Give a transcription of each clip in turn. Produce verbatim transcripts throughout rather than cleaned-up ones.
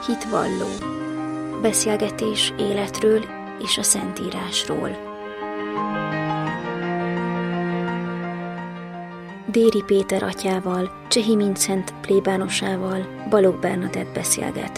Hitvalló. Beszélgetés életről és a Szentírásról. Déri Péter atyával, Csehi Mincent plébánosával Balogh Bernadett beszélget.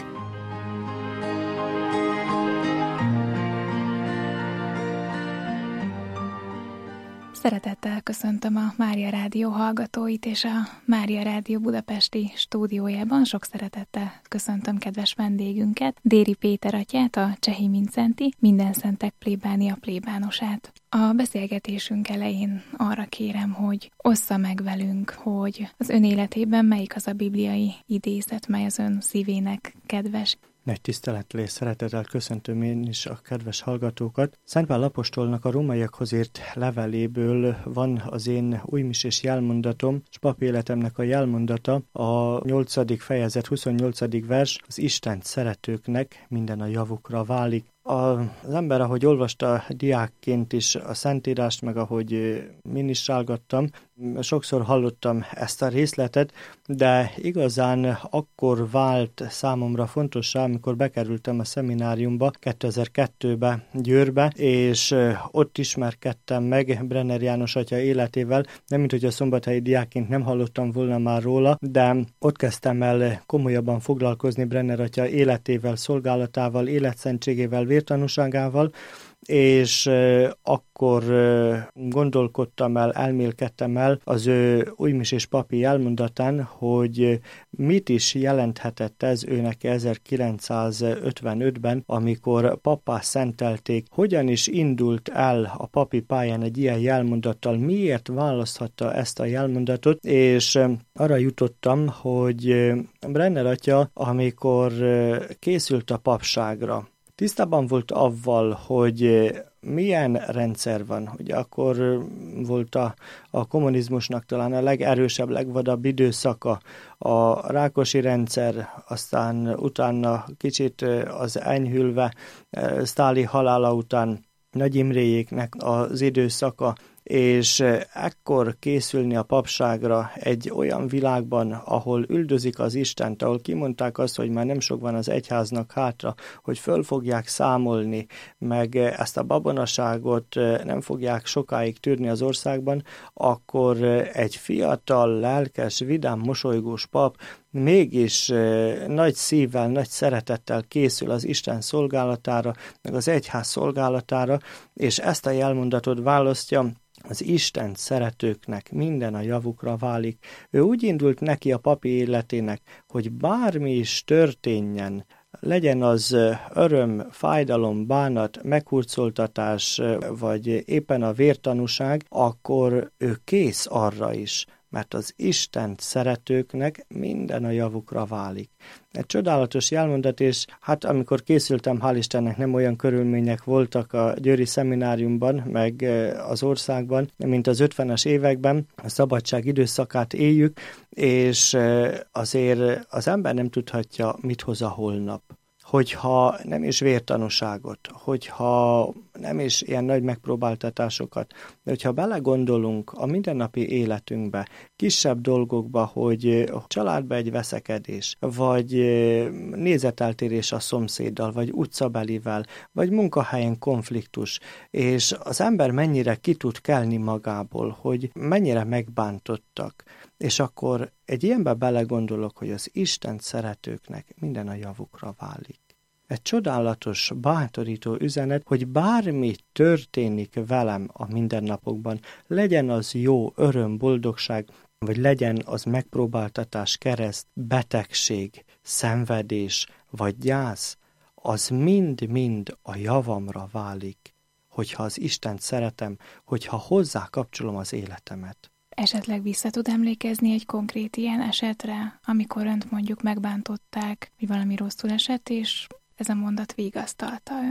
Szeretettel köszöntöm a Mária Rádió hallgatóit, és a Mária Rádió budapesti stúdiójában sok szeretettel köszöntöm kedves vendégünket, Déri Péter atyát, a Csehi Mincenti Mindenszentek plébánia plébánosát. A beszélgetésünk elején arra kérem, hogy ossza meg velünk, hogy az ön életében melyik az a bibliai idézet, mely az ön szívének kedves. Nagy tisztelettel és szeretettel köszöntöm én is a kedves hallgatókat. Szent Pál apostolnak a rómaiakhoz írt leveléből van az én újmisés jelmondatom, és papéletemnek a jelmondata, a nyolcadik fejezet huszonnyolcadik vers, az Istent szeretőknek minden a javukra válik. Az ember, ahogy olvasta diákként is a Szentírást, meg ahogy ministrálgattam, sokszor hallottam ezt a részletet, de igazán akkor vált számomra fontossá, amikor bekerültem a szemináriumba kétezer-kettőbe Győrbe, és ott ismerkedtem meg Brenner János atya életével, nem mint hogy a szombathelyi diákként nem hallottam volna már róla, de ott kezdtem el komolyabban foglalkozni Brenner atya életével, szolgálatával, életszentségével, vértanúságával, és akkor gondolkodtam el, elmélkedtem el az ő újmisés papi elmondatán, hogy mit is jelenthetett ez őnek ezerkilencszázötvenötben, amikor pappá szentelték, hogyan is indult el a papi pályán egy ilyen jelmondattal, miért választhatta ezt a jelmondatot, és arra jutottam, hogy Brenner atya, amikor készült a papságra, tisztában volt avval, hogy milyen rendszer van. Ugye akkor volt a, a kommunizmusnak talán a legerősebb, legvadabb időszaka, a Rákosi rendszer, aztán utána kicsit az enyhülve Sztáli halála után Nagy Imréjéknek az időszaka, és ekkor készülni a papságra egy olyan világban, ahol üldözik az Istent, ahol kimondták azt, hogy már nem sok van az egyháznak hátra, hogy föl fogják számolni, meg ezt a babonaságot nem fogják sokáig tűrni az országban, akkor egy fiatal, lelkes, vidám, mosolygós pap mégis nagy szívvel, nagy szeretettel készül az Isten szolgálatára, meg az egyház szolgálatára, és ezt a jelmondatot választja: az Isten szeretőknek minden a javukra válik. Ő úgy indult neki a papi életének, hogy bármi is történjen, legyen az öröm, fájdalom, bánat, meghurcoltatás, vagy éppen a vértanúság, akkor ő kész arra is, mert az Istent szeretőknek minden a javukra válik. Egy csodálatos jelmondat, és hát amikor készültem, hál' Istennek nem olyan körülmények voltak a győri szemináriumban, meg az országban, mint az ötvenes években, a szabadság időszakát éljük, és azért az ember nem tudhatja, mit hoz a holnap. Hogyha nem is vértanúságot, hogyha nem is ilyen nagy megpróbáltatásokat, de hogyha belegondolunk a mindennapi életünkbe, kisebb dolgokba, hogy családba egy veszekedés, vagy nézeteltérés a szomszéddal, vagy utcabelivel, vagy munkahelyen konfliktus, és az ember mennyire ki tud kelni magából, hogy mennyire megbántottak, és akkor egy ilyenbe belegondolok, hogy az Isten szeretőknek minden a javukra válik. Egy csodálatos, bátorító üzenet, hogy bármi történik velem a mindennapokban, legyen az jó, öröm, boldogság, vagy legyen az megpróbáltatás, kereszt, betegség, szenvedés, vagy gyász, az mind-mind a javamra válik, hogyha az Istent szeretem, hogyha hozzá kapcsolom az életemet. Esetleg vissza tud emlékezni egy konkrét ilyen esetre, amikor önt mondjuk megbántották, vagy valami rosszul esett, és ez a mondat vigasztalta önt?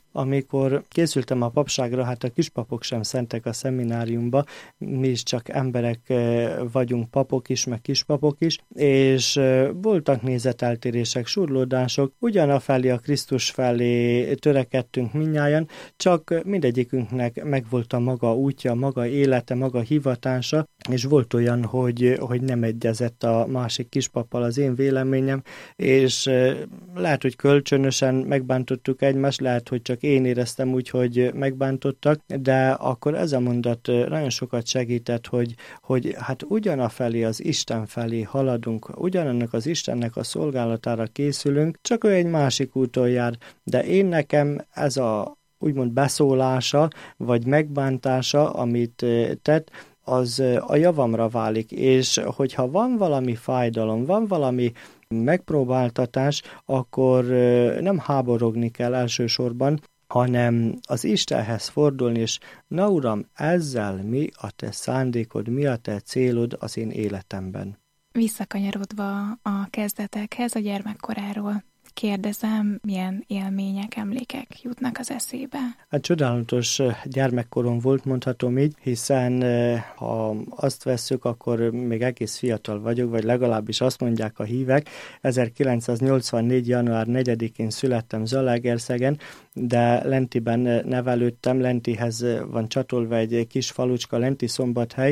Amikor készültem a papságra, hát a kispapok sem szentek a szemináriumba, mi is csak emberek vagyunk, papok is, meg kispapok is, és voltak nézeteltérések, surlódások, ugyanafelé a Krisztus felé törekedtünk mindnyájan, csak mindegyikünknek megvolt a maga útja, maga élete, maga hivatása, és volt olyan, hogy, hogy nem egyezett a másik kispappal az én véleményem, és lehet, hogy kölcsönösen megbántottuk egymást, lehet, hogy csak én éreztem úgy, hogy megbántottak, de akkor ez a mondat nagyon sokat segített, hogy, hogy hát ugyanafelé az Isten felé haladunk, ugyanannak az Istennek a szolgálatára készülünk, csak ő egy másik úton jár, de én nekem ez a úgymond beszólása, vagy megbántása, amit tett, az a javamra válik, és hogyha van valami fájdalom, van valami megpróbáltatás, akkor nem háborogni kell elsősorban, hanem az Istenhez fordulni, és na Uram, ezzel mi a te szándékod, mi a te célod az én életemben. Visszakanyarodva a kezdetekhez, a gyermekkoráról kérdezem, milyen élmények, emlékek jutnak az eszébe? Hát csodálatos gyermekkorom volt, mondhatom így, hiszen ha azt vesszük, akkor még egész fiatal vagyok, vagy legalábbis azt mondják a hívek. ezerkilencszáznyolcvannégy. január negyedikén születtem Zalaegerszegen, de Lentiben nevelődtem, Lentihez van csatolva egy kis falucska, Lenti Szombathely,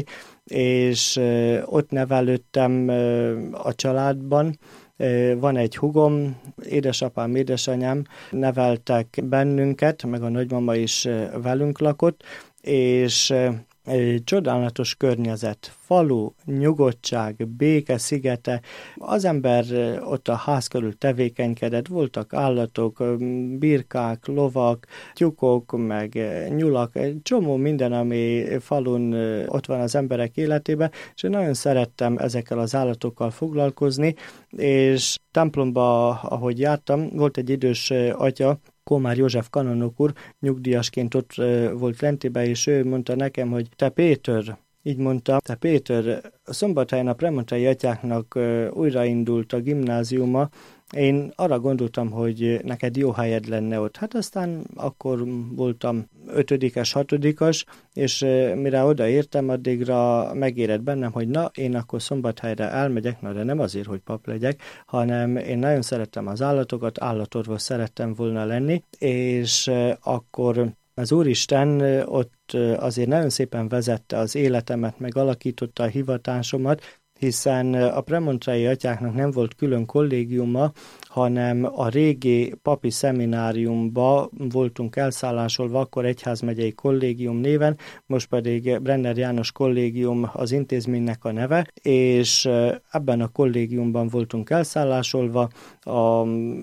és ott nevelődtem a családban. Van egy hugom, édesapám, édesanyám neveltek bennünket, meg a nagymama is velünk lakott, és egy csodálatos környezet, falu, nyugodtság, béke szigete. Az ember ott a ház körül tevékenykedett, voltak állatok, birkák, lovak, tyúkok, meg nyulak, egy csomó minden, ami falun ott van az emberek életében, és én nagyon szerettem ezekkel az állatokkal foglalkozni, és templomba, ahogy jártam, volt egy idős atya, Komár József kanonok úr, nyugdíjasként ott volt Lentibe, és ő mondta nekem, hogy te Péter, így mondta, te Péter, a Szombathelyen a premontai atyáknak újraindult a gimnáziuma, én arra gondoltam, hogy neked jó helyed lenne ott. Hát aztán akkor voltam ötödikes, hatodikas, és mire odaértem, addigra megérett bennem, hogy na, én akkor Szombathelyre elmegyek, na de nem azért, hogy pap legyek, hanem én nagyon szerettem az állatokat, állatorvos szerettem volna lenni, és akkor az Úristen ott azért nagyon szépen vezette az életemet, meg alakította a hivatásomat, hiszen a premontrai atyáknak nem volt külön kollégiuma, hanem a régi papi szemináriumba voltunk elszállásolva, akkor egyházmegyei kollégium néven, most pedig Brenner János kollégium az intézménynek a neve, és ebben a kollégiumban voltunk elszállásolva, a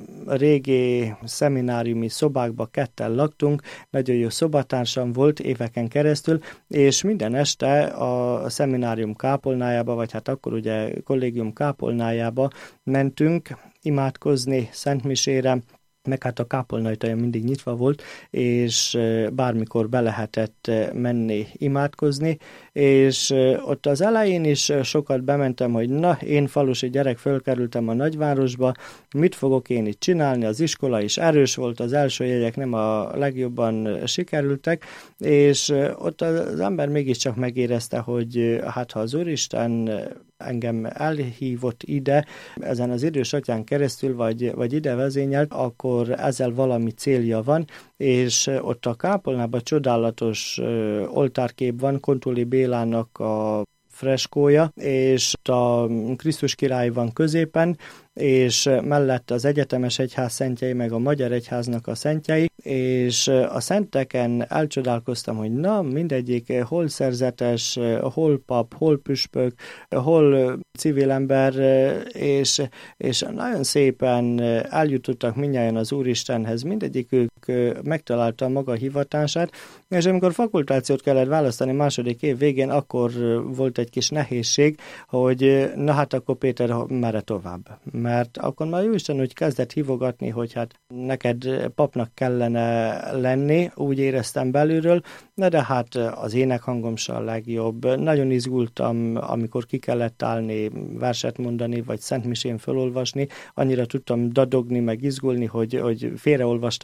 régi szemináriumi szobákba ketten laktunk, nagyon jó szobatársam volt éveken keresztül, és minden este a szeminárium kápolnájába, vagy hát akkor ugye kollégium kápolnájába mentünk imádkozni szentmisére, meg hát a kápolna ajtaja mindig nyitva volt, és bármikor be lehetett menni imádkozni, és ott az elején is sokat bementem, hogy na, én falusi gyerek, fölkerültem a nagyvárosba, mit fogok én itt csinálni, az iskola is erős volt, az első jegyek nem a legjobban sikerültek, és ott az ember mégiscsak megérezte, hogy hát ha az Úristen engem elhívott ide, ezen az idős atyán keresztül, vagy, vagy ide vezényelt, akkor ezzel valami célja van, és ott a kápolnában csodálatos oltárkép van, Kontuli Bélának a freskója, és a Krisztus király van középen, és mellett az egyetemes egyház szentjei, meg a magyar egyháznak a szentjei, és a szenteken elcsodálkoztam, hogy na, mindegyik hol szerzetes, hol pap, hol püspök, hol civil ember, és, és nagyon szépen eljutottak mindnyájan az Úristenhez, mindegyikük megtalálta maga hivatását, és amikor fakultációt kellett választani második év végén, akkor volt egy kis nehézség, hogy na hát akkor Péter, merre tovább? Mert akkor már Jóisten úgy kezdett hívogatni, hogy hát neked papnak kellene lenni, úgy éreztem belülről, de, de hát az énekhangom sem a legjobb. Nagyon izgultam, amikor ki kellett állni, verset mondani, vagy szentmisén felolvasni, annyira tudtam dadogni, meg izgulni, hogy, hogy félreolvastam mindent,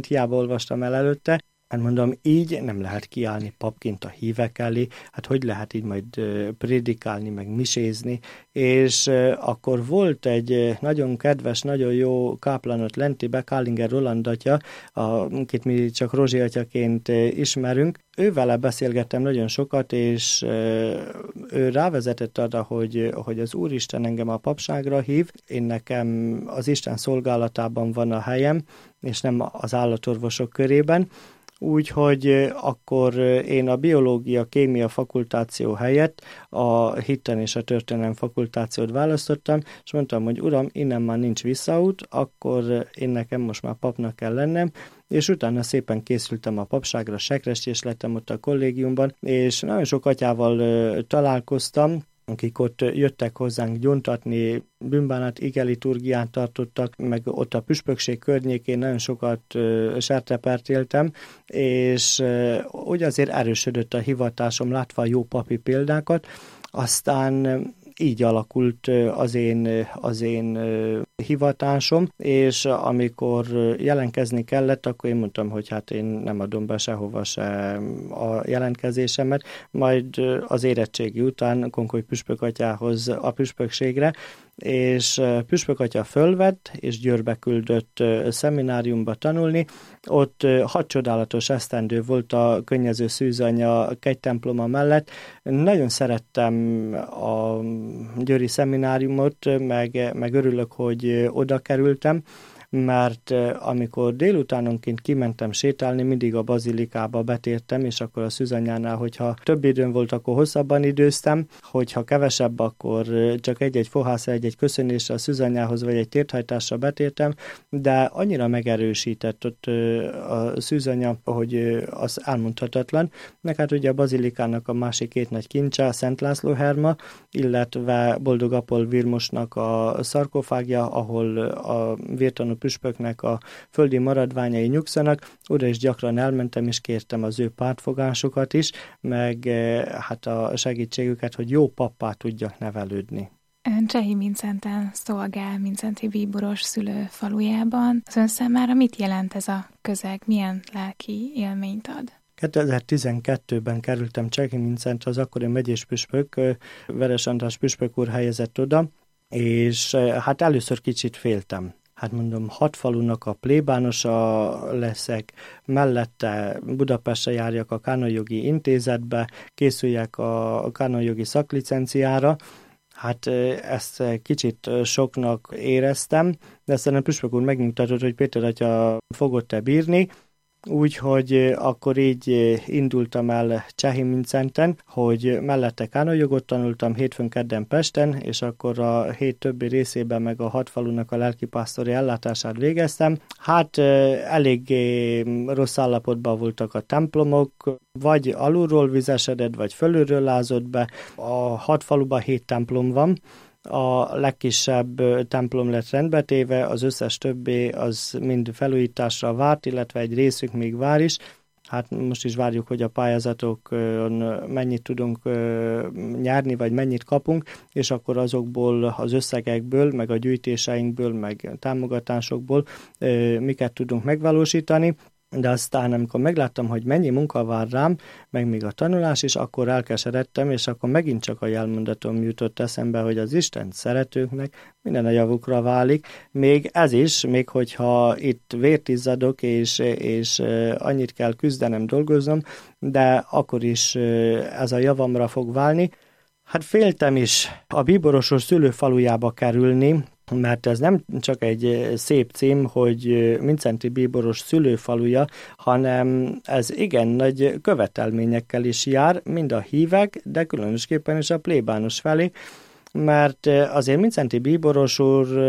hiába olvastam el előtte. Hát mondom, így nem lehet kiállni papként a hívek elé, hát hogy lehet így majd prédikálni, meg misézni, és akkor volt egy nagyon kedves, nagyon jó káplánot lentibe, Kálinger Roland atya, akit mi csak Rozsi atyaként ismerünk. Ővele beszélgettem nagyon sokat, és ő rávezetett arra, hogy, hogy az Úristen engem a papságra hív, én nekem az Isten szolgálatában van a helyem, és nem az állatorvosok körében. Úgyhogy akkor én a biológia, kémia fakultáció helyett a hitten és a történelem fakultációt választottam, és mondtam, hogy uram, innen már nincs visszaút, akkor én nekem most már papnak kell lennem, és utána szépen készültem a papságra, sekrestés lettem ott a kollégiumban, és nagyon sok atyával ö, találkoztam, akik ott jöttek hozzánk gyóntatni, bűnbánat igeliturgiát tartottak, meg ott a püspökség környékén nagyon sokat uh, sertepert éltem, és uh, úgy azért erősödött a hivatásom, látva a jó papi példákat, aztán így alakult az én, az én hivatásom, és amikor jelentkezni kellett, akkor én mondtam, hogy hát én nem adom be sehova se a jelentkezésemet, majd az érettségi után Konkoly püspökatyához a püspökségre, és püspök atya fölvett, és Győrbe küldött szemináriumba tanulni. Ott hat csodálatos esztendő volt a könnyező szűzanya kegytemploma mellett. Nagyon szerettem a győri szemináriumot, meg, meg örülök, hogy oda kerültem, mert amikor délutánonként kimentem sétálni, mindig a bazilikába betértem, és akkor a szűzanyánál, hogyha több időm volt, akkor hosszabban időztem, hogyha kevesebb, akkor csak egy-egy fohászra, egy-egy köszönésre a szűzanyához, vagy egy térthajtásra betértem, de annyira megerősített ott a szűzanya, hogy az elmondhatatlan. Meg hát ugye a bazilikának a másik két nagy kincse, Szent László herma, illetve Boldog Apol Virmosnak a szarkofágja, ahol a vértanú püspöknek a földi maradványai nyugszanak. Oda is gyakran elmentem, és kértem az ő pártfogásukat is, meg hát a segítségüket, hogy jó pappá tudjak nevelődni. Ön Csehi Mincenten szolgál Mincenti bíboros szülőfalujában. Az ön számára mit jelent ez a közeg? Milyen lelki élményt ad? kétezer-tizenkettőben kerültem Csehi Mincentre, az akkori megyéspüspök, Veres András püspök úr helyezett oda, és hát először kicsit féltem. Hát mondom, hat falunak a plébánosa leszek, mellette Budapestre járjak a kánonjogi intézetbe, készüljek a kánonjogi szaklicenciára. Hát ezt kicsit soknak éreztem, de aztán a püspök úr megmutatott, hogy Péter atya fogod-e bírni, úgyhogy akkor így indultam el Csehi Mincenten, hogy mellette kánonjogot tanultam hétfőn kedden Pesten, és akkor a hét többi részében meg a hat falunak a lelkipásztori ellátását végeztem. Hát eléggé rossz állapotban voltak a templomok, vagy alulról vizesedett, vagy fölülről lázott be. A hat faluban hét templom van, a legkisebb templom lett rendbetéve, az összes többé az mind felújításra várt, illetve egy részük még vár is. Hát most is várjuk, hogy a pályázatokon mennyit tudunk nyerni, vagy mennyit kapunk, és akkor azokból az összegekből, meg a gyűjtéseinkből, meg támogatásokból miket tudunk megvalósítani. De aztán, amikor megláttam, hogy mennyi munka vár rám, meg még a tanulás is, akkor elkeseredtem, és akkor megint csak a jelmondatom jutott eszembe, hogy az Isten szeretőknek minden a javukra válik. Még ez is, még hogyha itt vért izzadok, és, és annyit kell küzdenem, dolgoznom, de akkor is ez a javamra fog válni. Hát féltem is a bíborosor szülőfalujába kerülni, mert ez nem csak egy szép cím, hogy Mincenti bíboros szülőfaluja, hanem ez igen nagy követelményekkel is jár, mind a hívek, de különösképpen is a plébános felé, mert azért Mincenti bíboros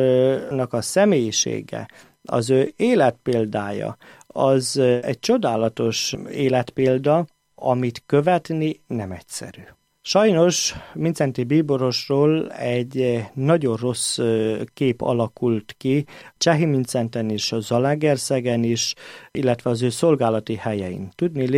úrnak a személyisége, az ő életpéldája, az egy csodálatos életpélda, amit követni nem egyszerű. Sajnos Mincenti bíborosról egy nagyon rossz kép alakult ki, Csehi Mincenten is, Zalaegerszegen is, illetve az ő szolgálati helyein. Tudniillik,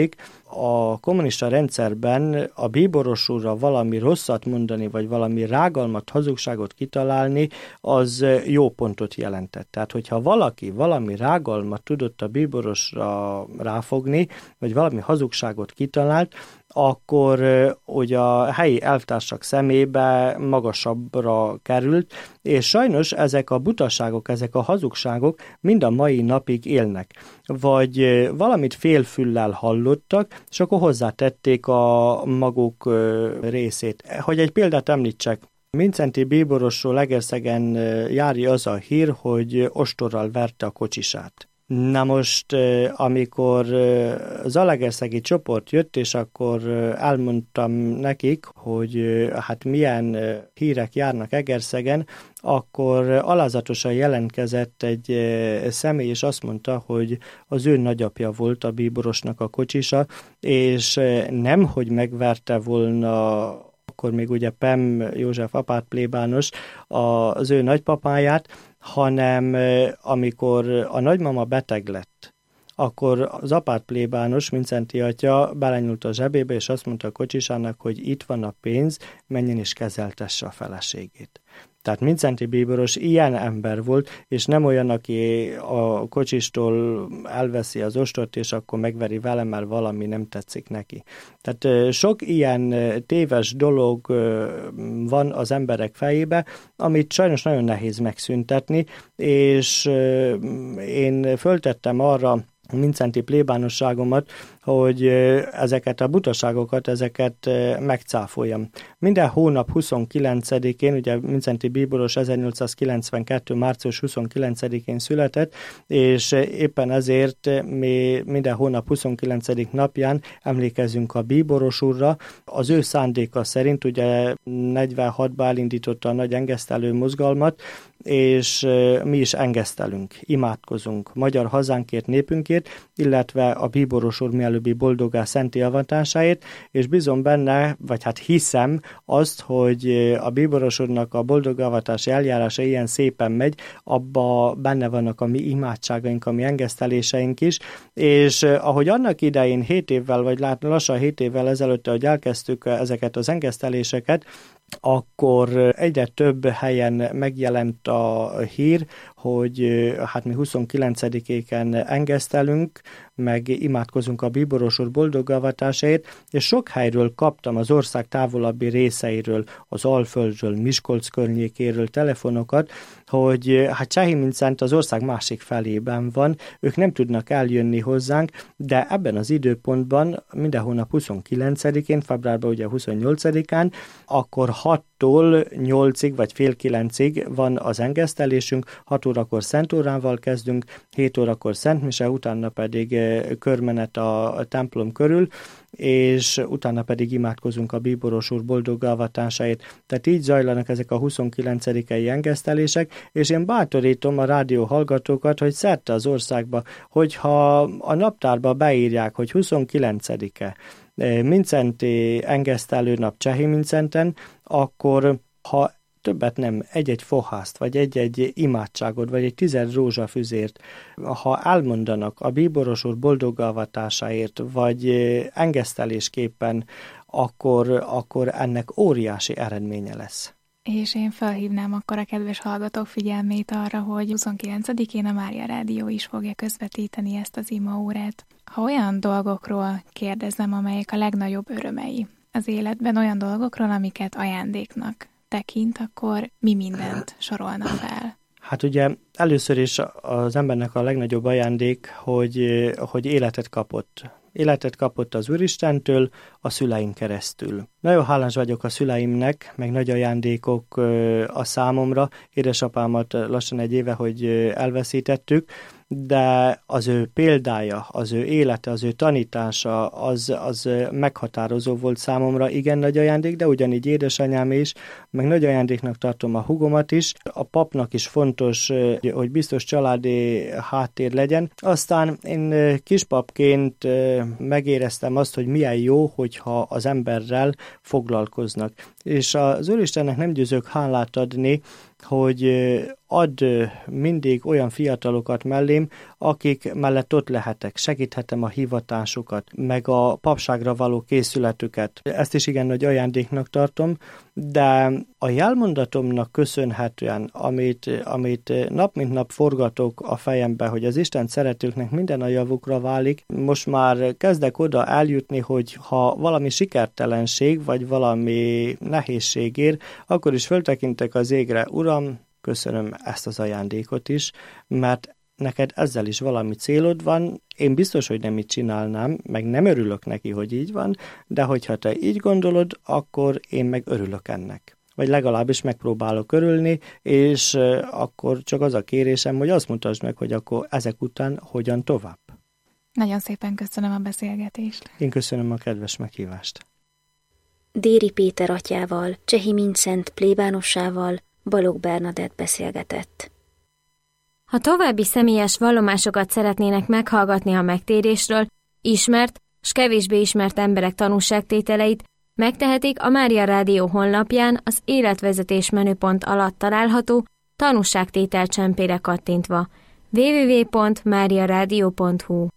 a kommunista rendszerben a bíborosúrra valami rosszat mondani, vagy valami rágalmat, hazugságot kitalálni, az jó pontot jelentett. Tehát, hogyha valaki valami rágalmat tudott a bíborosra ráfogni, vagy valami hazugságot kitalált, akkor ugye a helyi elvtársak szemébe magasabbra került, és sajnos ezek a butaságok, ezek a hazugságok mind a mai napig élnek. Vagy valamit félfüllel hallottak, és akkor hozzátették a maguk részét. Hogy egy példát említsek, Mindszenty bíborosról Egerszegen járja az a hír, hogy ostorral verte a kocsisát. Na most, amikor zalaegerszegi csoport jött, és akkor elmondtam nekik, hogy hát milyen hírek járnak Egerszegen, akkor alázatosan jelentkezett egy személy, és azt mondta, hogy az ő nagyapja volt a bíborosnak a kocsisa, és nem, hogy megverte volna akkor még ugye Pem József apát plébános az ő nagypapáját, hanem amikor a nagymama beteg lett, akkor az apát plébános, Mindszenty atya belenyúlt a zsebébe, és azt mondta a kocsisának, hogy itt van a pénz, menjen és kezeltesse a feleségét. Tehát Mindszenty bíboros ilyen ember volt, és nem olyan, aki a kocsistól elveszi az ostort, és akkor megveri vele, mert valami nem tetszik neki. Tehát sok ilyen téves dolog van az emberek fejébe, amit sajnos nagyon nehéz megszüntetni, és én föltettem arra Mindszenty plébánosságomat, hogy ezeket a butaságokat, ezeket megcáfoljam. Minden hónap huszonkilencedikén, ugye Mindszenty bíboros ezernyolcszázkilencvenkettő. március huszonkilencedikén született, és éppen ezért mi minden hónap huszonkilencedik napján emlékezünk a bíboros úrra. Az ő szándéka szerint ugye negyvenhatban elindította a nagy engesztelő mozgalmat, és mi is engesztelünk, imádkozunk magyar hazánkért, népünkért, illetve a bíboros úr mielőbbi boldogá szenti avatásáért, és bízom benne, vagy hát hiszem azt, hogy a bíboros úrnak a boldog avatási eljárása ilyen szépen megy, abba benne vannak a mi imádságaink, a mi engeszteléseink is, és ahogy annak idején hét évvel, vagy lassan hét évvel ezelőtt, ahogy elkezdtük ezeket az engeszteléseket, akkor egyre több helyen megjelent a hír, hogy hát mi huszonkilencedikéken engesztelünk, meg imádkozunk a bíboros úr boldog avatásáért, és sok helyről kaptam az ország távolabbi részeiről, az Alföldről, Miskolc környékéről telefonokat, hogy hát Csehimindszenty az ország másik felében van, ők nem tudnak eljönni hozzánk, de ebben az időpontban minden hónap huszonkilencedikén, februárban ugye huszonnyolcadikán, akkor hattól nyolcig vagy fél kilencig van az engesztelésünk, hat órakor Szent Órával kezdünk, hét órakor Szent Mise, utána pedig körmenet a templom körül, és utána pedig imádkozunk a bíboros úr boldog avatásáért. Tehát így zajlanak ezek a huszonkilencedikei engesztelések, és én bátorítom a rádió hallgatókat, hogy szerte az országba, hogyha a naptárba beírják, hogy huszonkilencedike Mindszenty engesztelő nap Csehimindszenten, akkor ha többet nem, egy-egy fohászt, vagy egy-egy imádságot, vagy egy tized rózsafüzért, ha elmondanak a bíboros úr boldog avatásáért, vagy engesztelésképpen, akkor, akkor ennek óriási eredménye lesz. És én felhívnám akkor a kedves hallgatók figyelmét arra, hogy huszonkilencedikén a Mária Rádió is fogja közvetíteni ezt az imaórát. Ha olyan dolgokról kérdezem, amelyek a legnagyobb örömei az életben, olyan dolgokról, amiket ajándéknak tekint, akkor mi mindent sorolna fel? Hát ugye először is az embernek a legnagyobb ajándék, hogy, hogy életet kapott. Életet kapott az Úristentől, a szüleim keresztül. Nagyon hálás vagyok a szüleimnek, meg nagy ajándékok a számomra. Édesapámat lassan egy éve, hogy elveszítettük, de az ő példája, az ő élete, az ő tanítása, az, az meghatározó volt számomra, igen nagy ajándék, de ugyanígy édesanyám is, meg nagy ajándéknak tartom a húgomat is. A papnak is fontos, hogy biztos családi háttér legyen. Aztán én kispapként megéreztem azt, hogy milyen jó, hogyha az emberrel foglalkoznak. És az Úristennek nem győzök hálát adni, hogy ad mindig olyan fiatalokat mellém, akik mellett ott lehetek, segíthetem a hivatásukat, meg a papságra való készületüket. Ezt is igen nagy ajándéknak tartom, de a jelmondatomnak köszönhetően, amit, amit nap mint nap forgatok a fejembe, hogy az Isten szeretőknek minden a javukra válik, most már kezdek oda eljutni, hogy ha valami sikertelenség, vagy valami nehézség ér, akkor is föltekintek az égre, Uram, köszönöm ezt az ajándékot is, mert neked ezzel is valami célod van, én biztos, hogy nem így csinálnám, meg nem örülök neki, hogy így van, de hogyha te így gondolod, akkor én meg örülök ennek. Vagy legalábbis megpróbálok örülni, és akkor csak az a kérésem, hogy azt mutasd meg, hogy akkor ezek után hogyan tovább. Nagyon szépen köszönöm a beszélgetést. Én köszönöm a kedves meghívást. Déri Péter atyával, Csehi Mincent plébánossával Balogh Bernadett beszélgetett. Ha további személyes vallomásokat szeretnének meghallgatni a megtérésről, ismert s kevésbé ismert emberek tanúságtételeit, megtehetik a Mária Rádió honlapján az életvezetés menüpont alatt található tanúságtétel csempére kattintva. double-u double-u double-u pont mária rádió pont hu